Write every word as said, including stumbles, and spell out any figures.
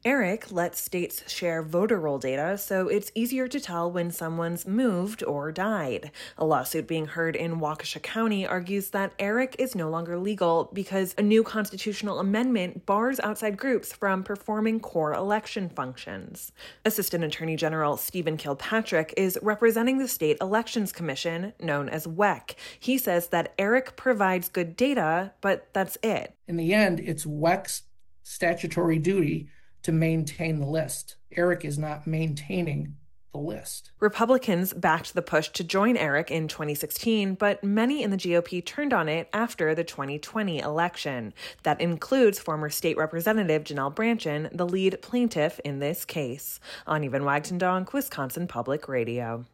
ERIC lets states share voter roll data, so it's easier to tell when someone's moved or died. A lawsuit being heard in Waukesha County argues that ERIC is no longer legal because a new constitutional amendment bars outside groups from performing core election functions. Assistant Attorney General Stephen Kilpatrick is representing the State Elections Commission, known as W E C. He says that ERIC provides good data, but that's it. In the end, it's W E C's statutory duty to maintain the list. ERIC is not maintaining the list. Republicans backed the push to join ERIC in twenty sixteen, but many in the G O P turned on it after the twenty twenty election. That includes former state representative Janelle Brandtjen, the lead plaintiff in this case. Anya Van Wagtendonk, Wisconsin Public Radio.